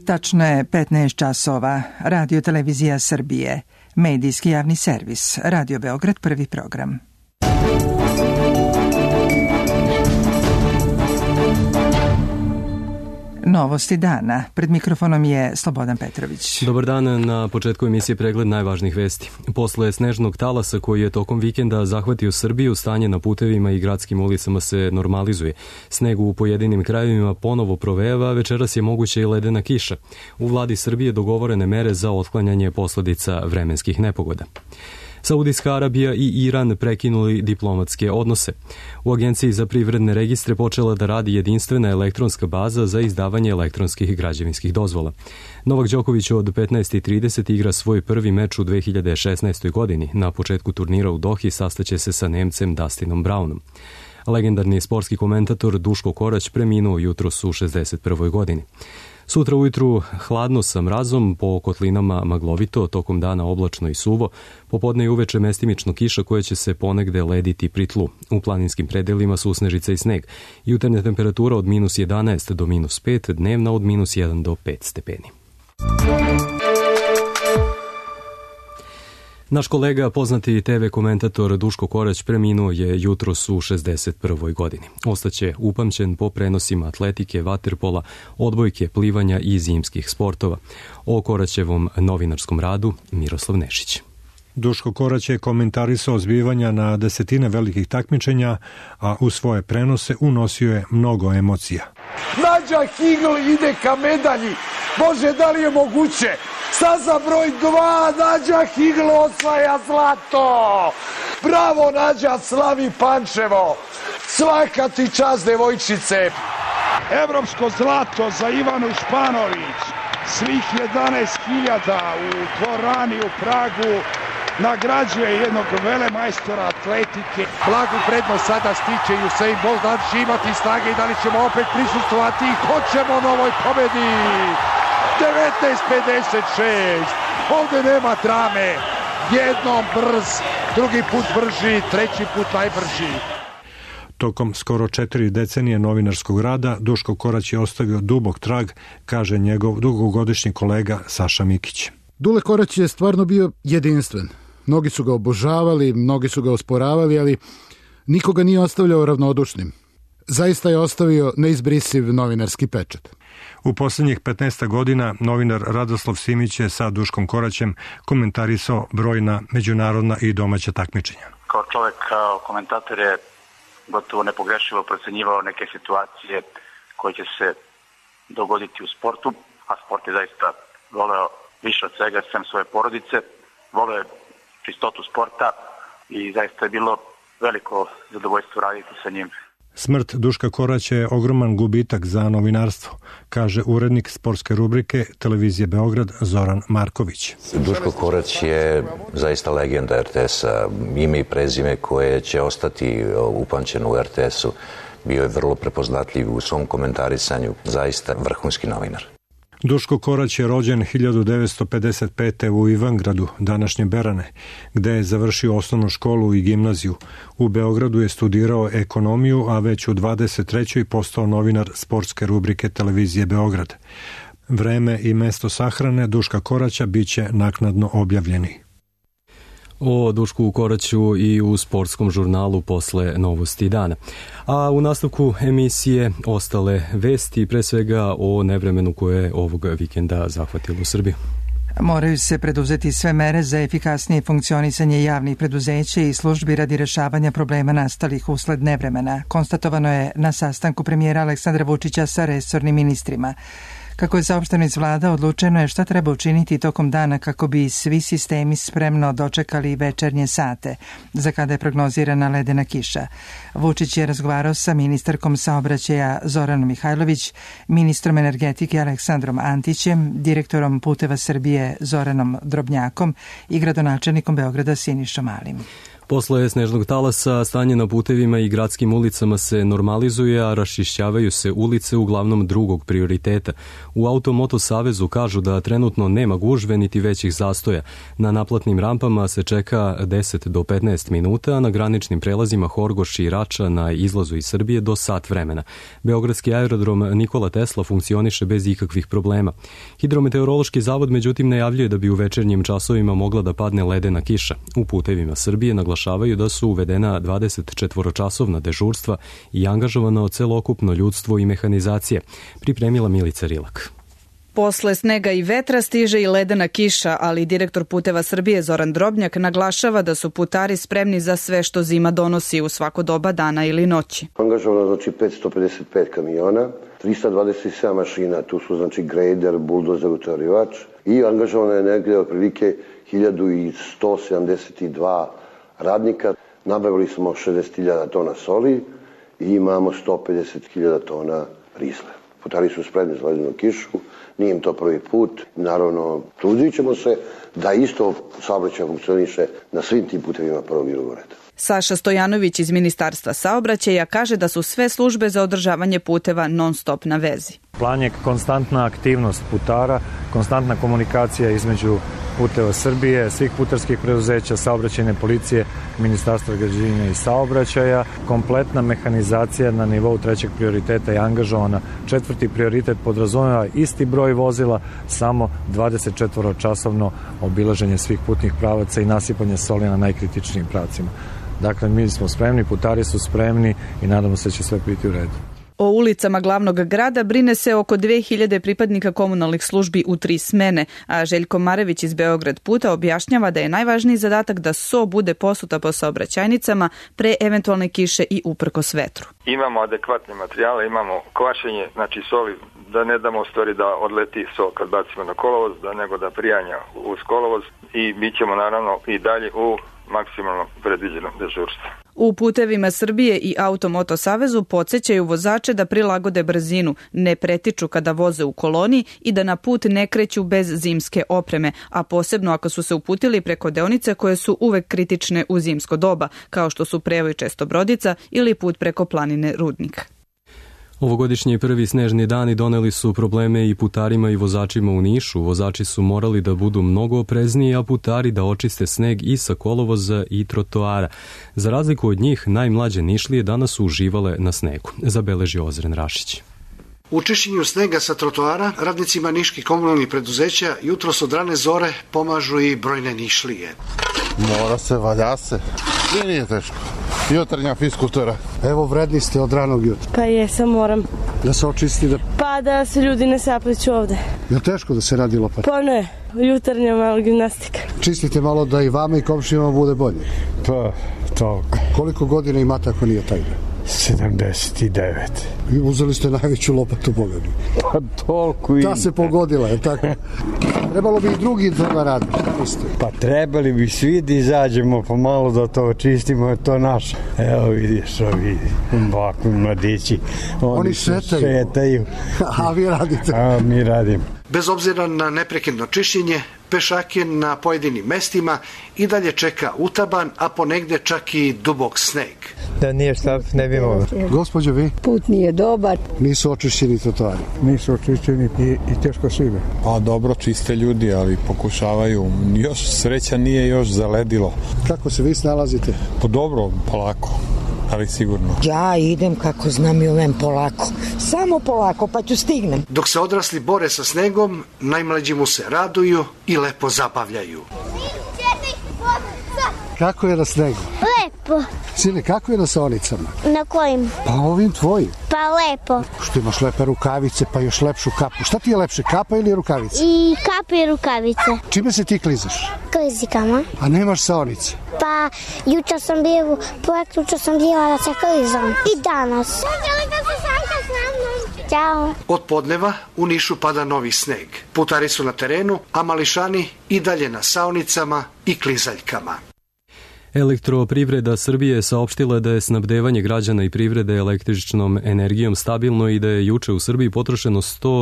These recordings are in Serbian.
Tačno je 15 časova. Radio Televizija Srbije. Medijski javni servis. Radio Beograd, prvi program. Novosti dana. Pred mikrofonom je Slobodan Petrović. Dobar dan, na početku emisije pregled najvažnijih vesti. Posle snežnog talasa koji je tokom vikenda zahvatio Srbiju, stanje na putevima i gradskim ulicama se normalizuje. Sneg u pojedinim krajevima ponovo provejava, a večeras je moguća i ledena kiša. U vladi Srbije dogovorene mere za otklanjanje posledica vremenskih nepogoda. Saudijska Arabija i Iran prekinuli diplomatske odnose. U Agenciji za privredne registre počela da radi jedinstvena elektronska baza za izdavanje elektronskih građevinskih dozvola. Novak Đoković od 15:30 igra svoj prvi meč u 2016. godini. Na početku turnira u Dohi sastaće se sa Nemcem Dustinom Brownom. Legendarni sportski komentator Duško Korać preminuo jutros u 61. godini. Sutra ujutru hladno sa mrazom, po kotlinama maglovito, tokom dana oblačno i suvo, popodne i uveče mestimično kiša koja će se ponegde lediti pri tlu. U planinskim predelima susnežica i sneg. Jutarnja temperatura od -11 do -5, dnevna od -1 do 5 stepeni. Naš kolega, poznati TV komentator Duško Korać, preminuo je jutros u 61. godini. Ostaće upamćen po prenosima atletike, vaterpola, odbojke, plivanja i zimskih sportova. O Koraćevom novinarskom radu Miroslav Nešić. Duško Korać je komentarisao zbivanja na desetine velikih takmičenja, a u svoje prenose unosio je mnogo emocija. Nađa Higl ide ka medalji. Bože, da li je moguće? Staza broj 2, Nađa Higl osvaja zlato. Bravo Nađa, slavi Pančevo. Svaka ti čast, devojčice. Evropsko zlato za Ivanu Španović. Svih 11.000 u dvorani u Pragu nagrađuje jednog velemajstora atletike. Blagu prednost sada stiče Usain Bolt, da će imati snage i da li ćemo opet prisustovati. Hoćemo novoj pobedi. 19:56. Ovde nema drame. Jednom brz, drugi put brži, treći put najbrži. Tokom skoro 4 decenije novinarskog rada Duško Korać je ostavio dubok trag, kaže njegov dugogodišnji kolega Saša Mikić. Dule Korać je stvarno bio jedinstven. Mnogi su ga obožavali, mnogi su ga osporavali, ali nikoga nije ostavljao ravnodušnim. Zaista je ostavio neizbrisiv novinarski pečat. U posljednjih 15 godina novinar Radoslav Simić je sa Duškom Koraćem komentarisao brojna međunarodna i domaća takmičenja. Kao čovjek, kao komentator je gotovo nepogrešivo procenjivao neke situacije koje će se dogoditi u sportu, a sport je zaista voleo više od svega sem svoje porodice, voleo je čistotu sporta i zaista je bilo veliko zadovoljstvo raditi sa njim. Smrt Duška Koraća je ogroman gubitak za novinarstvo, kaže urednik sportske rubrike Televizije Beograd Zoran Marković. Duško Korać je zaista legenda RTS-a, ime i prezime koje će ostati upamćeno u RTS-u. Bio je vrlo prepoznatljiv u svom komentarisanju, zaista vrhunski novinar. Duško Korać je rođen 1955. u Ivangradu, današnje Berane, gde je završio osnovnu školu i gimnaziju. U Beogradu je studirao ekonomiju, a već u 23. postao novinar sportske rubrike Televizije Beograd. Vreme i mesto sahrane Duška Koraća biće naknadno objavljeni. O Dušku Koraću i u sportskom žurnalu posle novosti dana. A u nastavku emisije ostale vesti, pre svega o nevremenu koje je ovog vikenda zahvatilo u Srbiju. Moraju se preduzeti sve mere za efikasnije funkcionisanje javnih preduzeća i službi radi rešavanja problema nastalih usled nevremena, konstatovano je na sastanku premijera Aleksandra Vučića sa resornim ministrima. Kako je saopšteno iz vlada, odlučeno je šta treba učiniti tokom dana kako bi svi sistemi spremno dočekali večernje sate, za kada je prognozirana ledena kiša. Vučić je razgovarao sa ministarkom saobraćaja Zoranom Mihajlović, ministrom energetike Aleksandrom Antićem, direktorom Puteva Srbije Zoranom Drobnjakom i gradonačelnikom Beograda Sinišom Malim. Posle snežnog talasa stanje na putevima i gradskim ulicama se normalizuje, a raščišćavaju se ulice uglavnom drugog prioriteta. U Automoto Savezu kažu da trenutno nema gužve niti većih zastoja. Na naplatnim rampama se čeka 10 do 15 minuta, a na graničnim prelazima Horgoš i Rača na izlazu iz Srbije do sat vremena. Beogradski aerodrom Nikola Tesla funkcioniše bez ikakvih problema. Hidrometeorološki zavod međutim najavljuje da bi u večernjim časovima mogla da padne ledena kiša. U putevima Srbije naglašavaju da su uvedena 24-časovna dežurstva i angažovano celokupno ljudstvo i mehanizacije. Pripremila Milica Rilak. Posle snega i vetra stiže i ledena kiša, ali direktor Puteva Srbije Zoran Drobnjak naglašava da su putari spremni za sve što zima donosi u svako doba dana ili noći. Angažovano znači 555 kamiona, 327 mašina, tu su znači grejder, buldozer, utorivač i angažovano je negdje otprilike 1172 radnika. Nabavili smo 60.000 tona soli i imamo 150.000 tona rizle. Putari su spremni za ledenu kišu, nije im to prvi put. Naravno, trudit ćemo se da isto saobraćaj funkcioniše na svim tim putevima prvog i drugog reda. Saša Stojanović iz Ministarstva saobraćaja kaže da su sve službe za održavanje puteva non stop na vezi. Plan je konstantna aktivnost putara, konstantna komunikacija između Puteva Srbije, svih putarskih preduzeća, saobraćajne policije, Ministarstva građevine i saobraćaja. Kompletna mehanizacija na nivou trećeg prioriteta je angažovana. Četvrti prioritet podrazumeva isti broj vozila, samo 24-časovno obilaženje svih putnih pravaca i nasipanje soli na najkritičnijim pravcima. Dakle, mi smo spremni, putari su spremni i nadamo se da će sve biti u redu. O ulicama glavnog grada brine se oko 2000 pripadnika komunalnih službi u 3 smene, a Željko Marević iz Beograd puta objašnjava da je najvažniji zadatak da so bude posuta po saobraćajnicama pre eventualne kiše i uprkos vetru. Imamo adekvatne materijale, imamo kvašenje, znači soli, da ne damo u stvari da odleti sol kad bacimo na kolovoz, nego da prijanja uz kolovoz i bit ćemo naravno i dalje u maksimalno predviđenom dežurstvu. U Putevima Srbije i Automoto Savezu podsjećaju vozače da prilagode brzinu, ne pretiču kada voze u koloni i da na put ne kreću bez zimske opreme, a posebno ako su se uputili preko deonice koje su uvek kritične u zimsko doba, kao što su Prevoj Čestobrodica ili put preko planine Rudnik. Ovogodišnji prvi snežni dani doneli su probleme i putarima i vozačima u Nišu. Vozači su morali da budu mnogo oprezniji, a putari da očiste sneg i sa kolovoza i trotoara. Za razliku od njih, najmlađe Nišlije danas su uživale na snegu, zabeležio Ozren Rašić. U čišćenju snega sa trotoara radnicima niških komunalnih preduzeća jutros od rane zore pomažu i brojne Nišlije. Mora se, valja se. Nije teško. Jutarnja fiskultura. Evo, vredni ste od ranog jutra. Pa jesam, moram. Da se očisti da... Pa da se ljudi ne sapliću ovde. Je teško da se radi lopat? Pa ne, jutarnja malo gimnastika. Čistite malo da i vama i komšijama bude bolje. Pa, toliko. Koliko godina imate ako nije tajna? 79. I uzeli ste najveću lopatu, Boga mi. Pa toliko i... Ta se pogodila, je tako? Trebalo bi i drugi da radi. Pa trebali bi svi da izađemo pa malo da to očistimo, je to naše. Evo vidiš, vidi, ovakvi mladići. Oni šetaju. A vi radite? A mi radimo. Bez obzira na neprekidno čišćenje, pešake na pojedinim mestima i dalje čeka utaban, a ponegde čak i dubok sneg. Da nije šta, ne bi moglo. Gospođo, vi? Put nije dobar. Nisu očišćeni trotoari. Nisu očišćeni i teško svime. Pa dobro, čiste ljudi, ali pokušavaju. Još sreća nije još zaledilo. Kako se vi snalazite? Pa dobro, polako. Ali sigurno. Ja idem kako znam i umem polako. Samo polako, pa ću stignem. Dok se odrasli bore sa snegom, najmlađi mu se raduju i lepo zabavljaju. Kako je na snegu? Lepo. Sine, kako je na saonicama? Na kojim? Pa ovim tvojim. Pa lepo. Što imaš lepe rukavice, pa još lepšu kapu. Šta ti je lepše, kapa ili rukavice? I kapa i rukavice. Čime se ti klizaš? Klizikama. A nemaš saonice? Pa jučer sam bio, jučer sam bila da se klizam. I danas. Ćao. Od podneva u Nišu pada novi sneg. Putari su na terenu, a mališani i dalje na saonicama i klizaljkama. Elektroprivreda Srbije saopštila da je snabdevanje građana i privrede električnom energijom stabilno i da je juče u Srbiji potrošeno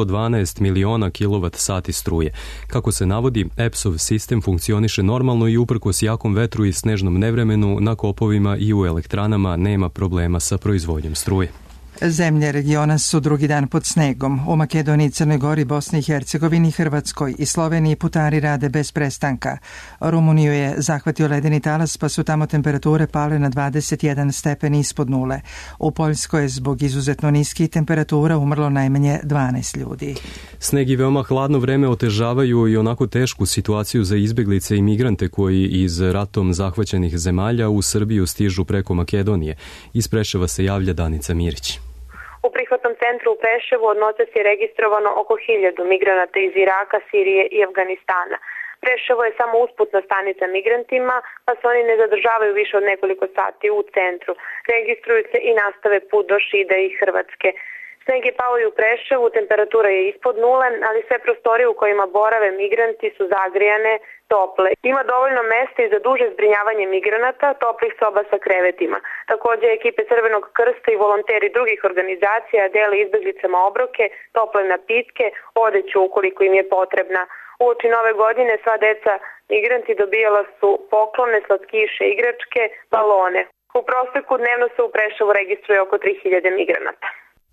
112 miliona kWh struje. Kako se navodi, EPS-ov sistem funkcioniše normalno i uprkos jakom vetru i snežnom nevremenu na kopovima i u elektranama nema problema sa proizvodnjom struje. Zemlje regiona su drugi dan pod snegom. U Makedoniji, Crnoj Gori, Bosni i Hercegovini, Hrvatskoj i Sloveniji putari rade bez prestanka. Rumuniju je zahvatio ledeni talas pa su tamo temperature pale na 21 stepeni ispod nule. U Poljskoj je zbog izuzetno niskih temperatura umrlo najmanje 12 ljudi. Sneg i veoma hladno vreme otežavaju i onako tešku situaciju za izbeglice i migrante koji iz ratom zahvaćenih zemalja u Srbiju stižu preko Makedonije. Iz Preševa se javlja Danica Mirić. U prihvatnom centru u Preševu od noćas je registrovano oko 1000 migranata iz Iraka, Sirije i Afganistana. Preševo je samo usputna stanica migrantima, pa se oni ne zadržavaju više od nekoliko sati u centru. Registruju se i nastave put do Šida i Hrvatske. Sneg je pao i u Preševu, temperatura je ispod nule, ali sve prostorije u kojima borave migranti su zagrijane, tople. Ima dovoljno mesta i za duže zbrinjavanje migranata, toplih soba sa krevetima. Također ekipe Crvenog krsta i volonteri drugih organizacija dele izbeglicama obroke, tople napitke, odeću ukoliko im je potrebna. Uoči nove godine sva deca migranti dobijala su poklone, slatkiše, igračke, balone. U proseku dnevno se u Preševu registruje oko 3000 migranata.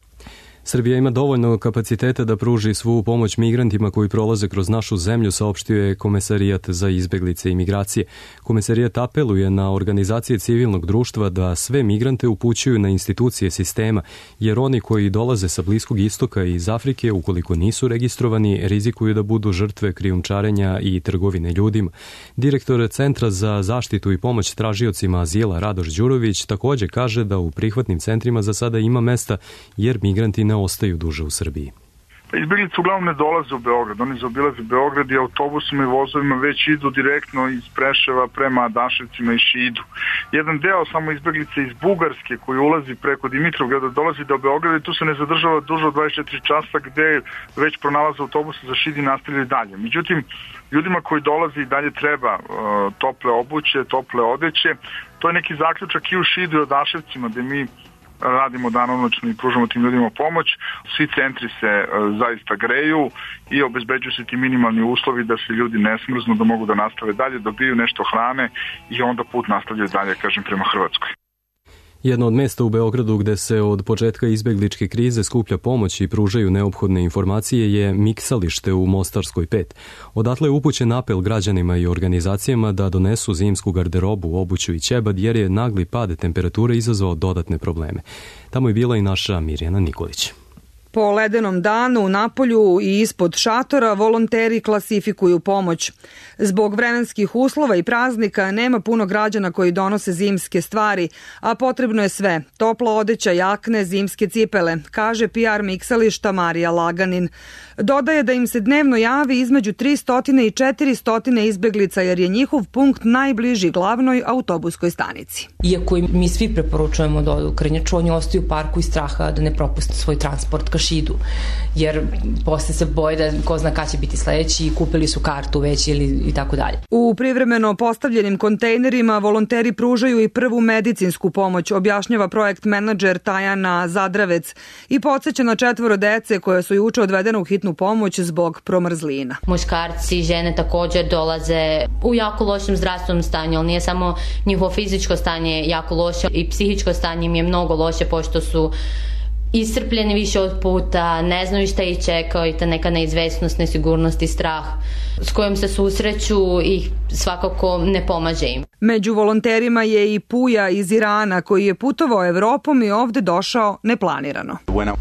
Srbija ima dovoljno kapaciteta da pruži svu pomoć migrantima koji prolaze kroz našu zemlju, saopštio je Komesarijat za izbeglice i migracije. Komesarijat apeluje na organizacije civilnog društva da sve migrante upućuju na institucije sistema, jer oni koji dolaze sa Bliskog istoka i iz Afrike, ukoliko nisu registrovani, rizikuju da budu žrtve krijumčarenja i trgovine ljudima. Direktor Centra za zaštitu i pomoć tražiocima azila Radoš Đurović također kaže da u prihvatnim centrima za sada ima mesta, jer migranti ne ostaju duže u Srbiji. Izbjeglice uglavnom ne dolaze u Beograd, oni zaobilaze Beograd i autobusima i vozovima već idu direktno iz Preševa prema Adaševcima i Šidu. Jedan deo samo izbjeglice iz Bugarske koji ulazi preko Dimitrovgrada dolazi do Beograda i tu se ne zadržava duže od 24 časa gde već pronalaze autobuse za Šid i nastavljaju dalje. Međutim, ljudima koji dolaze i dalje treba tople obuće, tople odeće. To je neki zaključak i u Šidu i Adaševcima gde mi radimo danonoćno i pružamo tim ljudima pomoć. Svi centri se zaista greju i obezbeđuju se ti minimalni uslovi da se ljudi ne smrznu, da mogu da nastave dalje, dobiju nešto hrane i onda put nastavljaju dalje, kažem, prema Hrvatskoj. Jedno od mesta u Beogradu gde se od početka izbegličke krize skuplja pomoć i pružaju neophodne informacije je Miksalište u Mostarskoj 5. Odatle je upućen apel građanima i organizacijama da donesu zimsku garderobu, obuću i ćebad jer je nagli pad temperature izazvao dodatne probleme. Tamo je bila i naša Mirjana Nikolić. Po ledenom danu u Napolju i ispod šatora volonteri klasifikuju pomoć. Zbog vremenskih uslova i praznika nema puno građana koji donose zimske stvari, a potrebno je sve. Topla odeća, jakne, zimske cipele, kaže PR Miksališta Marija Laganin. Dodaje da im se dnevno javi između 300 i 400 izbeglica jer je njihov punkt najbliži glavnoj autobuskoj stanici. Iako mi svi preporučujemo da odu u Krnjaču, oni ostaju u parku iz straha da ne propuste svoj transport ka Šidu, jer posle se boje da ko zna kada će biti sledeći i kupili su kartu već ili i tako dalje. U privremeno postavljenim kontejnerima volonteri pružaju i prvu medicinsku pomoć, objašnjava projekt menadžer Tajana Zadravec i podsjeća na 4 dece koje su juče odvedene u hitnu pomoć zbog promrzlina. Muškarci i žene također dolaze u jako lošem zdravstvenom stanju, ali nije samo njihovo fizičko stanje jako loše, i psihičko stanje im je mnogo loše pošto su iscrpljeni više od puta, ne znaju šta ih čeka i ta neka neizvesnost, nesigurnost i strah s kojom se susreću i svakako ne pomaže im. Među volonterima je i Puja iz Irana koji je putovao Evropom i ovde došao neplanirano.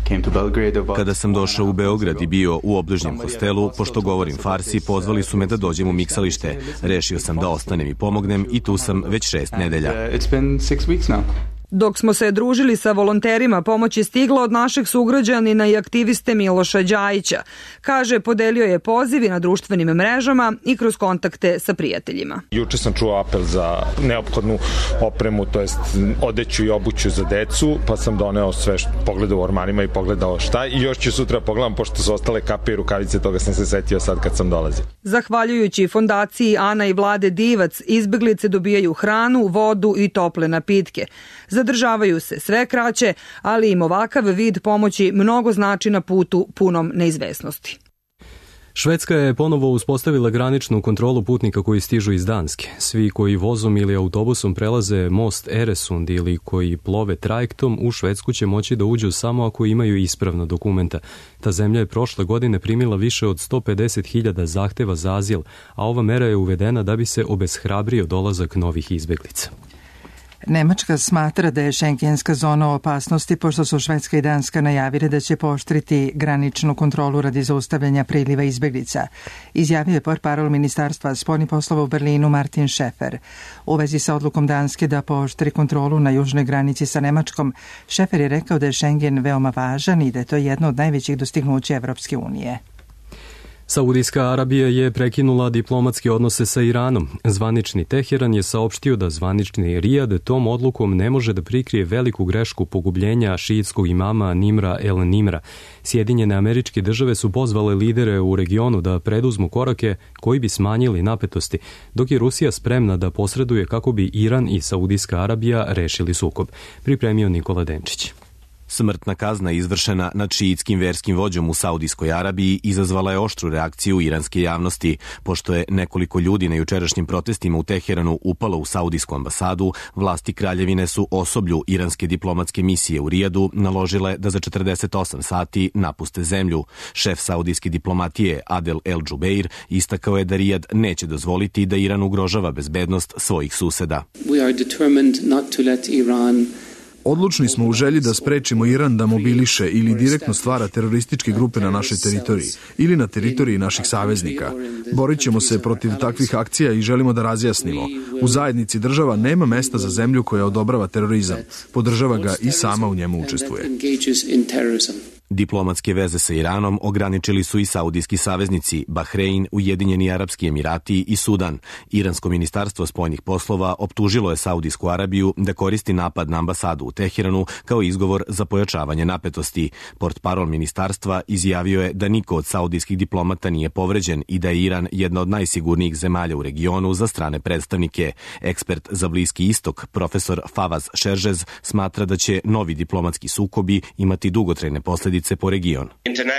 Kada sam došao u Beograd i bio u obližnjem hostelu, pošto govorim farsi, pozvali su me da dođem u Miksalište. Rešio sam da ostanem i pomognem i tu sam već 6 nedelja. Dok smo se družili sa volonterima, pomoć je stigla od našeg sugrađanina i aktiviste Miloša Đajića. Kaže, podelio je pozivi na društvenim mrežama i kroz kontakte sa prijateljima. Juče sam čuo apel za neophodnu opremu, to jest odeću i obuću za decu, pa sam doneo sve što pogledao u ormanima i pogledao šta i još ću sutra pogledam, pošto su ostale kape i rukavice, toga sam se setio sad kad sam dolazio. Zahvaljujući fondaciji Ana i Vlade Divac, izbeglice dobijaju hranu, vodu i tople napitke. Zadržavaju se sve kraće, ali im ovakav vid pomoći mnogo znači na putu punom neizvesnosti. Švedska je ponovo uspostavila graničnu kontrolu putnika koji stižu iz Danske. Svi koji vozom ili autobusom prelaze most Eresund ili koji plove trajektom u Švedsku će moći da uđu samo ako imaju ispravna dokumenta. Ta zemlja je prošle godine primila više od 150.000 zahteva za azil, a ova mera je uvedena da bi se obeshrabrio dolazak novih izbeglica. Nemačka smatra da je šengenska zona u opasnosti pošto su Švedska i Danska najavile da će pooštriti graničnu kontrolu radi zaustavljanja priliva izbeglica. Izjavio je portparol Ministarstva spoljnih poslova u Berlinu Martin Schäfer. U vezi sa odlukom Danske da pooštri kontrolu na južnoj granici sa Nemačkom, Schäfer je rekao da je Schengen veoma važan i da je to jedno od najvećih dostignuća Evropske unije. Saudijska Arabija je prekinula diplomatske odnose sa Iranom. Zvanični Teheran je saopštio da zvanični Rijad tom odlukom ne može da prikrije veliku grešku pogubljenja šiitskog imama Nimra el Nimra. Sjedinjene Američke Države su pozvale lidere u regionu da preduzmu korake koji bi smanjili napetosti, dok je Rusija spremna da posreduje kako bi Iran i Saudijska Arabija rešili sukob. Pripremio Nikola Denčić. Smrtna kazna izvršena nad šiitskim verskim vođom u Saudijskoj Arabiji izazvala je oštru reakciju iranske javnosti. Pošto je nekoliko ljudi na jučerašnjim protestima u Teheranu upalo u saudijsku ambasadu, vlasti kraljevine su osoblju iranske diplomatske misije u Rijadu naložile da za 48 sati napuste zemlju. Šef saudijske diplomatije Adel El Džubeir istakao je da Rijad neće dozvoliti da Iran ugrožava bezbednost svojih suseda. We are determined not to let Iran Odlučni smo u želji da sprečimo Iran da mobiliše ili direktno stvara terorističke grupe na našoj teritoriji ili na teritoriji naših saveznika. Borit ćemo se protiv takvih akcija i želimo da razjasnimo. U zajednici država nema mesta za zemlju koja odobrava terorizam. Podržava ga i sama u njemu učestvuje. Diplomatske veze sa Iranom ograničili su i saudijski saveznici Bahrein, Ujedinjeni Arapski Emirati i Sudan. Iransko ministarstvo spoljnih poslova optužilo je Saudijsku Arabiju da koristi napad na ambasadu u Teheranu kao izgovor za pojačavanje napetosti. Portparol ministarstva izjavio je da niko od saudijskih diplomata nije povređen i da je Iran jedna od najsigurnijih zemalja u regionu za strane predstavnike. Ekspert za Bliski istok, profesor Favaz Šeržez, smatra da će novi diplomatski sukobi imati dugotrajne posljedice po region.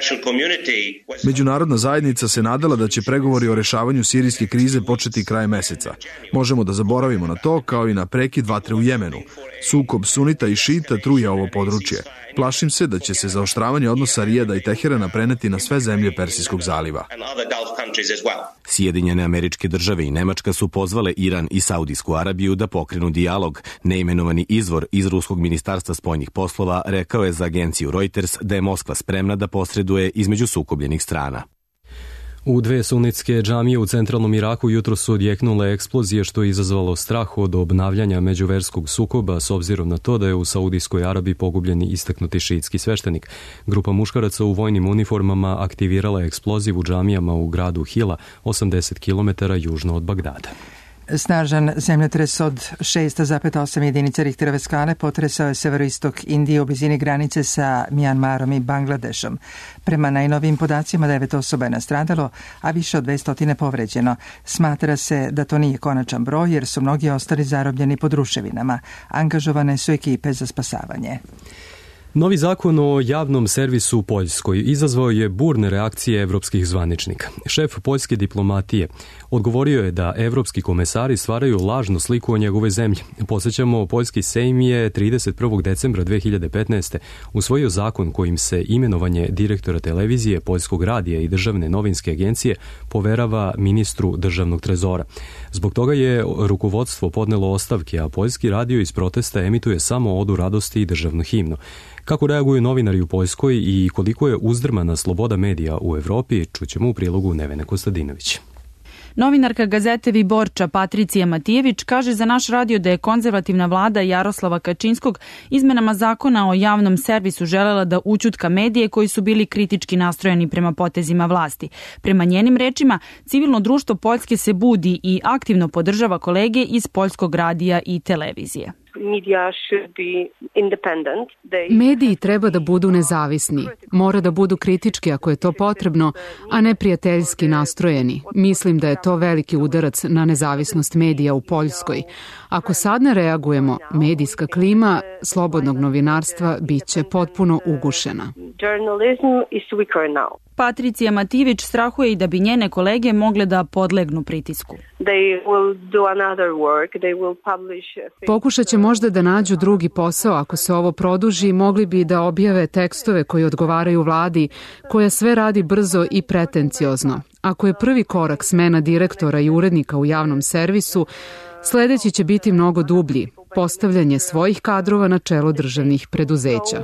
Međunarodna zajednica se nadala da će pregovori o rešavanju sirijske krize početi krajem meseca. Možemo da zaboravimo na to kao i na prekid vatre u Jemenu. Sukob sunita i šita truje ovo područje. Plašim se da će se zaoštravanje odnosa Rijada i Teherana preneti na sve zemlje Persijskog zaliva. Sjedinjene Američke Države i Nemačka su pozvale Iran i Saudijsku Arabiju da pokrenu dijalog. Neimenovani izvor iz Ruskog ministarstva spoljnih poslova rekao je za agenciju Reuters da je Moskva spremna da posreduje između sukobljenih strana. U dve sunnitske džamije u centralnom Iraku jutro su odjeknule eksplozije što je izazvalo strah od obnavljanja međuverskog sukoba s obzirom na to da je u Saudijskoj Arabiji pogubljen istaknuti šiitski sveštenik. Grupa muškaraca u vojnim uniformama aktivirala eksploziv u džamijama u gradu Hila, 80 km južno od Bagdada. Snažan zemljotres od 6,8 jedinica Richterove skale potresao je severoistok Indije u blizini granice sa Mjanmarom i Bangladešom. Prema najnovijim podacima 9 osoba je nastradalo, a više od 200 povređeno. Smatra se da to nije konačan broj jer su mnogi ostali zarobljeni pod ruševinama. Angažovane su ekipe za spasavanje. Novi zakon o javnom servisu u Poljskoj izazvao je burne reakcije evropskih zvaničnika. Šef poljske diplomatije odgovorio je da evropski komesari stvaraju lažnu sliku o njegove zemlji. Podsjećamo, poljski sejm je 31. decembra 2015. usvojio zakon kojim se imenovanje direktora televizije, Poljskog radija i državne novinske agencije poverava ministru državnog trezora. Zbog toga je rukovodstvo podnelo ostavke, a poljski radio iz protesta emituje samo Odu radosti i državnu himnu. Kako reaguju novinari u Poljskoj i koliko je uzdrmana sloboda medija u Evropi, čućemo u prilogu Nevene Kostadinović. Novinarka gazete Viborča Patricija Matijević kaže za naš radio da je konzervativna vlada Jaroslava Kačinskog izmenama zakona o javnom servisu želela da ućutka medije koji su bili kritički nastrojeni prema potezima vlasti. Prema njenim rečima, civilno društvo Poljske se budi i aktivno podržava kolege iz poljskog radija i televizije. Mediji treba da budu nezavisni. Mora da budu kritički ako je to potrebno, a ne prijateljski nastrojeni. Mislim da je to veliki udarac na nezavisnost medija u Poljskoj. Ako sad ne reagujemo, medijska klima slobodnog novinarstva biće potpuno ugušena. Patricija Matijević strahuje i da bi njene kolege mogle da podlegnu pritisku. Pokušat će možda da nađu drugi posao. Ako se ovo produži, mogli bi da objave tekstove koji odgovaraju vladi, koja sve radi brzo i pretenciozno. Ako je prvi korak smena direktora i urednika u javnom servisu, sledeći će biti mnogo dublji, postavljanje svojih kadrova na čelo državnih preduzeća.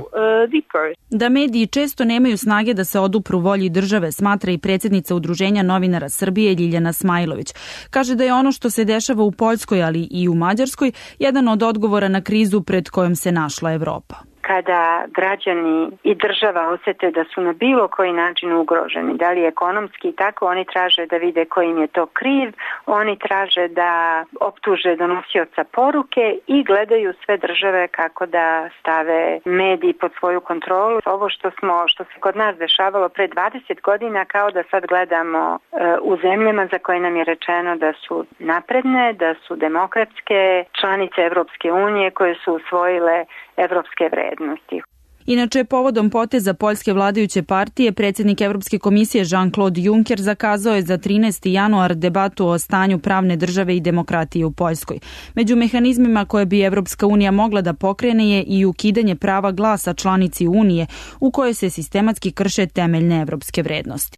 Da mediji često nemaju snage da se odupru volji države, smatra i predsjednica Udruženja novinara Srbije Ljiljana Smajlović. Kaže da je ono što se dešava u Poljskoj, ali i u Mađarskoj, jedan od odgovora na krizu pred kojom se našla Evropa. Kada građani i država osete da su na bilo koji način ugroženi, da li ekonomski i tako, oni traže da vide ko im je to kriv, oni traže da optuže donosioca poruke i gledaju sve države kako da stave mediji pod svoju kontrolu. Ovo što se kod nas dešavalo pre 20 godina, kao da sad gledamo u zemljama za koje nam je rečeno da su napredne, da su demokratske članice Evropske unije koje su usvojile evropske vrednosti. Inače, povodom poteza poljske vladajuće partije, predsjednik Evropske komisije Jean-Claude Juncker zakazao je za 13. januar debatu o stanju pravne države i demokratije u Poljskoj. Među mehanizmima koje bi Evropska unija mogla da pokrene je i ukidanje prava glasa članici Unije, u kojoj se sistematski krše temeljne evropske vrednosti.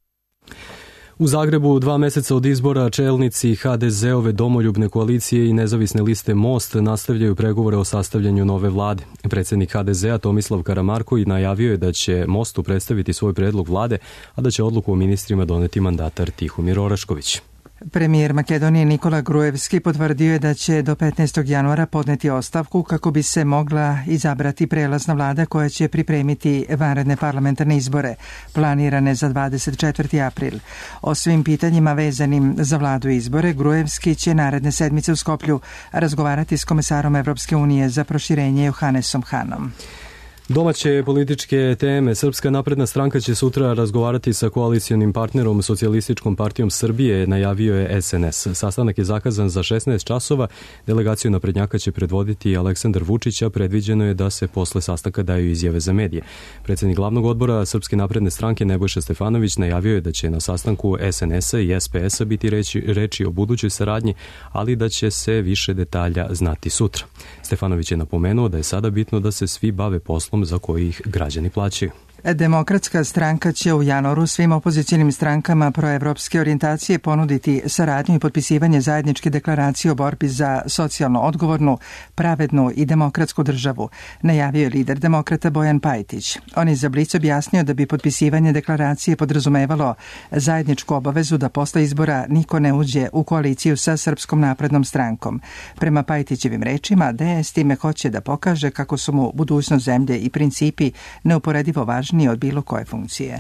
U Zagrebu 2 meseca od izbora čelnici HDZ-ove domoljubne koalicije i nezavisne liste Most nastavljaju pregovore o sastavljanju nove vlade. Predsjednik HDZ-a Tomislav Karamarko i najavio je da će Mostu predstaviti svoj predlog vlade, a da će odluku o ministrima doneti mandatar Tihomir Orašković. Premijer Makedonije Nikola Gruevski potvrdio je da će do 15. januara podneti ostavku kako bi se mogla izabrati prelazna vlada koja će pripremiti vanredne parlamentarne izbore, planirane za 24. april. O svim pitanjima vezanim za vladu i izbore, Gruevski će naredne sedmice u Skoplju razgovarati s komesarom Evropske unije za proširenje Johannesom Hanom. Domaće političke teme. Srpska napredna stranka će sutra razgovarati sa koalicijonim partnerom Socijalističkom partijom Srbije, najavio je SNS. Sastanak je zakazan za 16 časova. Delegaciju naprednjaka će predvoditi Aleksandar Vučić, a predviđeno je da se posle sastanka daju izjave za medije. Predsjednik glavnog odbora Srpske napredne stranke Nebojša Stefanović najavio je da će na sastanku SNS-a i SPS-a biti reči o budućoj saradnji, ali da će se više detalja znati sutra. Stefanović je napomenuo da je sada bitno da se svi bave poslom za koji ih građani plaćaju. Demokratska stranka će u januaru svim opozicijnim strankama proevropske orijentacije ponuditi saradnju i potpisivanje zajedničke deklaracije o borbi za socijalno odgovornu, pravednu i demokratsku državu, najavio je lider demokrata Bojan Pajtić. On je za Blic objasnio da bi potpisivanje deklaracije podrazumevalo zajedničku obavezu da posle izbora niko ne uđe u koaliciju sa Srpskom naprednom strankom. Prema Pajtićevim rečima, DS time hoće da pokaže kako su mu budućnost zemlje i principi neuporedivo važni od bilo koje funkcije.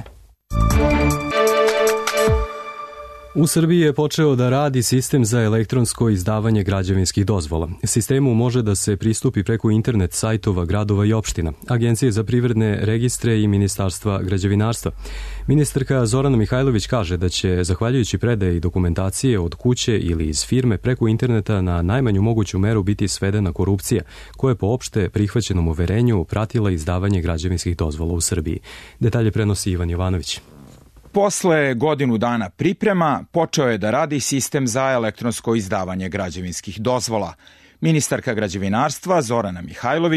U Srbiji je počeo da radi sistem za elektronsko izdavanje građevinskih dozvola. Sistemu može da se pristupi preko internet sajtova gradova i opština, Agencije za privredne registre i Ministarstva građevinarstva. Ministarka Zorana Mihajlović kaže da će, zahvaljujući predaji dokumentacije od kuće ili iz firme preko interneta, na najmanju moguću meru biti svedena korupcija, koja je po opšte prihvaćenom uverenju pratila izdavanje građevinskih dozvola u Srbiji. Detalje prenosi Ivan Jovanović. Posle godinu dana priprema počeo je da radi sistem za elektronsko izdavanje građevinskih dozvola. Ministarka građevinarstva Zorana Mihajlović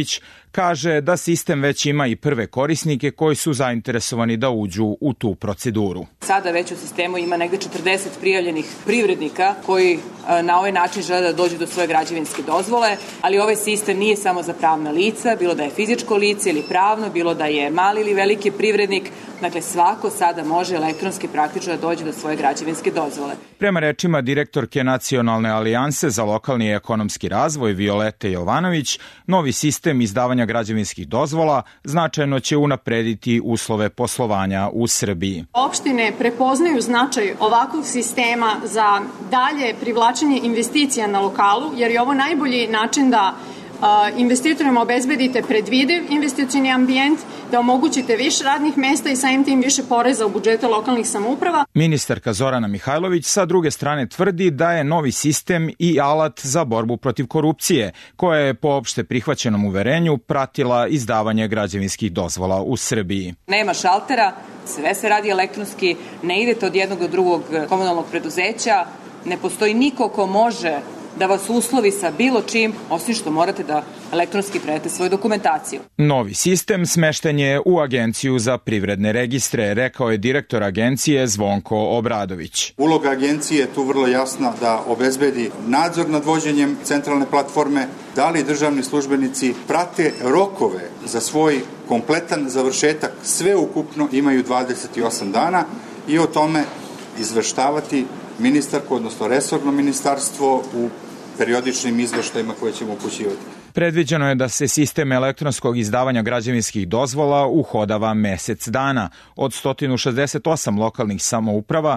Kaže da sistem već ima i prve korisnike koji su zainteresovani da uđu u tu proceduru. Sada već u sistemu ima negde 40 prijavljenih privrednika koji na ovaj način žele da dođu do svoje građevinske dozvole, ali ovaj sistem nije samo za pravna lica, bilo da je fizičko lice ili pravno, bilo da je mali ili veliki privrednik. Dakle, svako sada može elektronski praktično da dođe do svoje građevinske dozvole. Prema rečima direktorke Nacionalne alijanse za lokalni i ekonomski razvoj Violete Jovanović, novi sistem izdavanja građevinskih dozvola značajno će unaprediti uslove poslovanja u Srbiji. Opštine prepoznaju značaj ovakvog sistema za dalje privlačenje investicija na lokalu, jer je ovo najbolji način da investitorima obezbedite predvidiv investicioni ambijent, da omogućite više radnih mesta i samim tim više poreza u budžete lokalnih samouprava. Ministarka Zorana Mihajlović sa druge strane tvrdi da je novi sistem i alat za borbu protiv korupcije, koja je po opšte prihvaćenom uverenju pratila izdavanje građevinskih dozvola u Srbiji. Nema šaltera, sve se radi elektronski, ne idete od jednog do drugog komunalnog preduzeća, ne postoji niko ko može da vas uslovi sa bilo čim, osim što morate da elektronski predate svoju dokumentaciju. Novi sistem smešten je u Agenciju za privredne registre, rekao je direktor agencije Zvonko Obradović. Uloga agencije je tu vrlo jasna da obezbedi nadzor nad vođenjem centralne platforme, da li državni službenici prate rokove za svoj kompletan završetak, sve ukupno imaju 28 dana i o tome izveštavati ministarku, odnosno resorno ministarstvo u periodičnim izveštajima koje ćemo upućivati. Predviđeno je da se sistem elektronskog izdavanja građevinskih dozvola uhodava mesec dana. Od 168 lokalnih samouprava,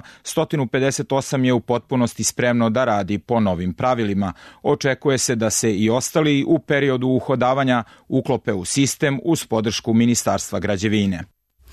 158 je u potpunosti spremno da radi po novim pravilima. Očekuje se da se i ostali u periodu uhodavanja uklope u sistem uz podršku Ministarstva građevine.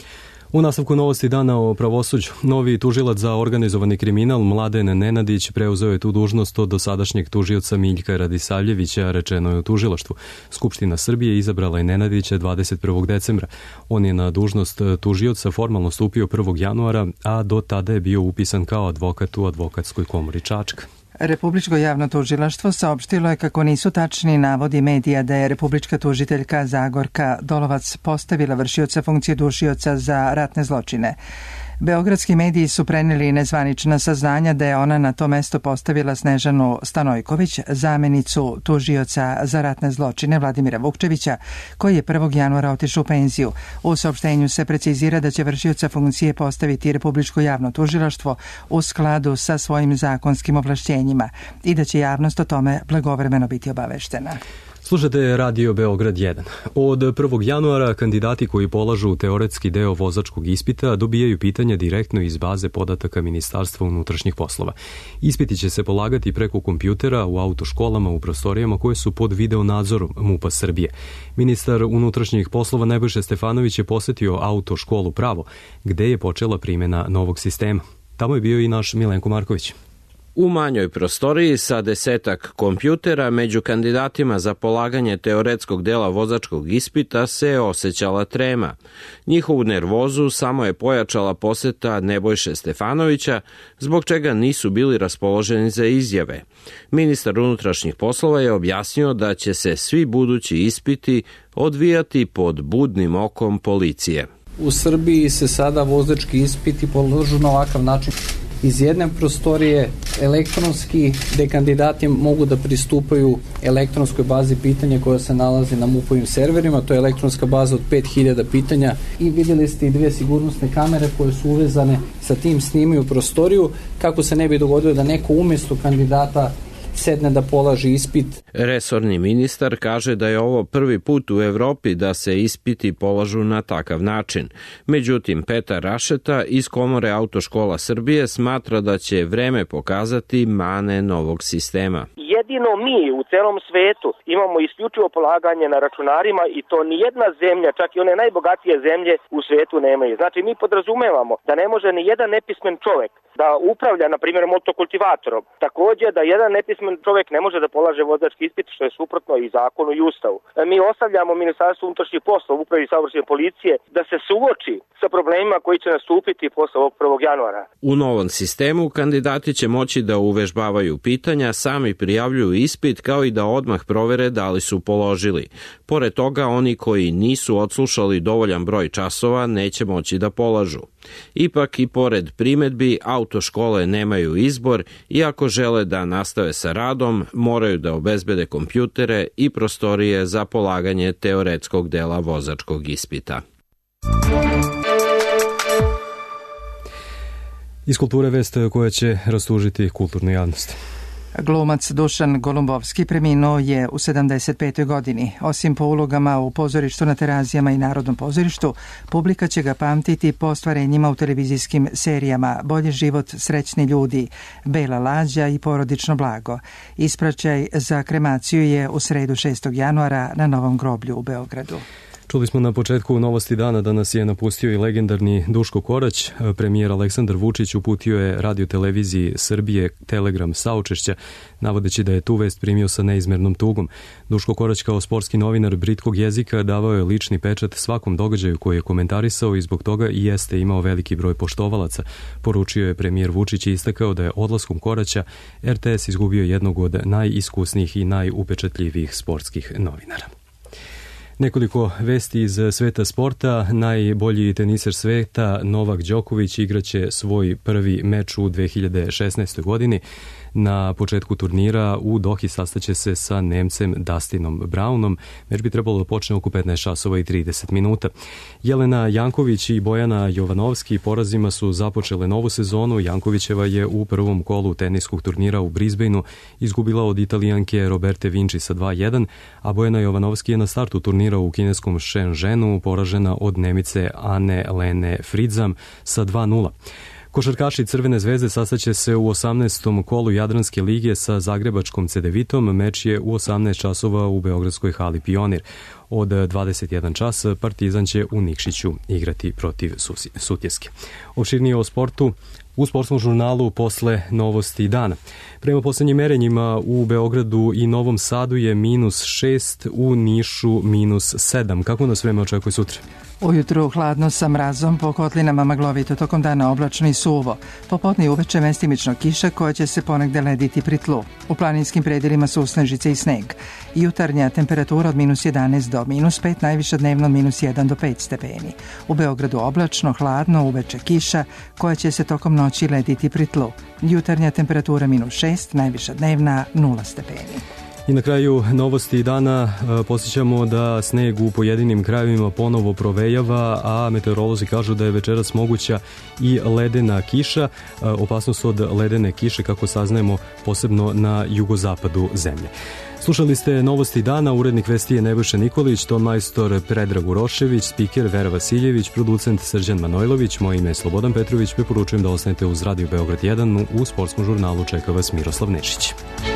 U nastavku novosti dana o pravosuđu, novi tužilac za organizovani kriminal Mladen Nenadić preuzeo je tu dužnost od dosadašnjeg tužioca Miljka Radisavljevića, rečeno je u tužilaštvu. Skupština Srbije izabrala je Nenadića 21. decembra. On je na dužnost tužioca formalno stupio 1. januara, a do tada je bio upisan kao advokat u Advokatskoj komori Čačka. Republičko javno tužilaštvo saopštilo je kako nisu tačni navodi medija da je republička tužiteljka Zagorka Dolovac postavila vršioca funkcije tužioca za ratne zločine. Beogradski mediji su preneli nezvanična saznanja da je ona na to mesto postavila Snežanu Stanojković, zamenicu tužioca za ratne zločine Vladimira Vukčevića, koji je 1. januara otišao u penziju. U saopštenju se precizira da će vršioca funkcije postaviti Republičko javno tužilaštvo u skladu sa svojim zakonskim ovlašćenjima i da će javnost o tome blagovremeno biti obaveštena. Slušate Radio Beograd 1. Od 1. januara kandidati koji polažu teoretski deo vozačkog ispita dobijaju pitanja direktno iz baze podataka Ministarstva unutrašnjih poslova. Ispiti će se polagati preko kompjutera u autoškolama u prostorijama koje su pod video nadzorom MUP-a Srbije. Ministar unutrašnjih poslova Nebojša Stefanović je posetio autoškolu Pravo, gde je počela primjena novog sistema. Tamo je bio i naš Milenko Marković. U manjoj prostoriji sa 10 kompjutera među kandidatima za polaganje teoretskog dela vozačkog ispita se osjećala trema. Njihovu nervozu samo je pojačala poseta Nebojše Stefanovića, zbog čega nisu bili raspoloženi za izjave. Ministar unutrašnjih poslova je objasnio da će se svi budući ispiti odvijati pod budnim okom policije. U Srbiji se sada vozački ispiti polažu na ovakav način. Iz jedne prostorije elektronski, gde kandidati mogu da pristupaju elektronskoj bazi pitanja koja se nalazi na MUP-ovim serverima, to je elektronska baza od 5000 pitanja i vidjeli ste i 2 sigurnosne kamere koje su uvezane sa tim, snimaju prostoriju kako se ne bi dogodilo da neko umjesto kandidata sedne da polaži ispit. Resorni ministar kaže da je ovo prvi put u Evropi da se ispiti polažu na takav način. Međutim, Petar Rašeta iz Komore autoškola Srbije smatra da će vreme pokazati mane novog sistema. Jedino mi u celom svetu imamo isključivo polaganje na računarima i to nijedna zemlja, čak i one najbogatije zemlje u svetu nemaju. Znači mi podrazumevamo da ne može ni jedan nepismen čovek da upravlja, na primjer, motokultivatorom. Također da jedan nepismen čovek ne može da polaže vozački ispit, što je suprotno i zakonu i ustavu. Mi ostavljamo Ministarstvo unutrašnjih poslova, upravi saobraćajne policije, da se suoči sa problemima koji će nastupiti posle ovog 1. januara. U novom sistemu kandidati će moći da uvežbavaju pitanja, sami prijavljuju prijavljuju ispit kao i da odmah provere da li su položili. Pored toga, oni koji nisu odslušali dovoljan broj časova neće moći da polažu. Ipak i pored primetbi, autoškole nemaju izbor i ako žele da nastave sa radom, moraju da obezbede kompjutere i prostorije za polaganje teoretskog dela vozačkog ispita. Iz kulture vest koja će rastužiti kulturnu javnost. Glumac Dušan Golumbovski preminuo je u 75. godini. Osim po ulogama u pozorištu na Terazijama i Narodnom pozorištu, publika će ga pamtiti po ostvarenjima u televizijskim serijama Bolji život, Srećni ljudi, Bela lađa i Porodično blago. Ispraćaj za kremaciju je u sredu 6. januara na Novom groblju u Beogradu. Čuli smo na početku novosti dana da nas je napustio i legendarni Duško Korać. Premijer Aleksandar Vučić uputio je Radio-televiziji Srbije telegram saučešća, navodeći da je tu vest primio sa neizmernom tugom. Duško Korać kao sportski novinar britkog jezika davao je lični pečat svakom događaju koji je komentarisao i zbog toga i jeste imao veliki broj poštovalaca. Poručio je premijer Vučić i istakao da je odlaskom Koraća RTS izgubio jednog od najiskusnijih i najupečatljivijih sportskih novinara. Nekoliko vesti iz sveta sporta. Najbolji teniser sveta Novak Đoković igraće svoj prvi meč u 2016. godini. Na početku turnira u Dohi sastaće se sa Nemcem Dustinom Brownom. Meč bi trebalo da počne oko 15 časova i 30 minuta. Jelena Janković i Bojana Jovanovski porazima su započele novu sezonu. Jankovićeva je u prvom kolu teniskog turnira u Brisbaneu izgubila od Italijanke Roberte Vinci sa 2-1, a Bojana Jovanovski je na startu turnira u kineskom Shenzhenu poražena od Nemice Anne Lene Fridzam sa 2-0. Košarkaši Crvene zvezde sastaće se u 18. kolu Jadranske lige sa zagrebačkom Cedevitom. Meč je u 18 časova u beogradskoj hali Pionir. Od 21 čas Partizan će u Nikšiću igrati protiv Sutjeske. Opširnije o sportu u sportskom žurnalu posle novosti dana. Prema poslednjim merenjima u Beogradu i Novom Sadu je -6, u Nišu -7. Kako nas vreme očekuje sutra? Ujutru hladno sa mrazom, po kotlinama maglovito, tokom dana oblačno i suvo. Popodne i uveče mestimično kiša koja će se ponegde lediti pri tlu. U planinskim predelima su snežice i sneg. Jutarnja temperatura od -11 do -5, najviša dnevno od -1 do 5 stepeni. U Beogradu oblačno, hladno, uveče kiša koja će se tokom noći lediti pri tlu. Jutarnja temperatura -6, najviša dnevna 0 stepeni. I na kraju novosti dana posjećamo da sneg u pojedinim krajevima ponovo provejava, a meteorolozi kažu da je večeras moguća i ledena kiša. Opasnost od ledene kiše, kako saznajemo, posebno na jugozapadu zemlje. Slušali ste novosti dana, urednik vesti je Nebojša Nikolić, tonmajstor Predrag Urošević, spiker Vera Vasiljević, producent Srđan Manojlović, moje ime je Slobodan Petrović, preporučujem da ostanete uz Radio Beograd 1, u sportskom žurnalu čeka vas Miroslav Nešić.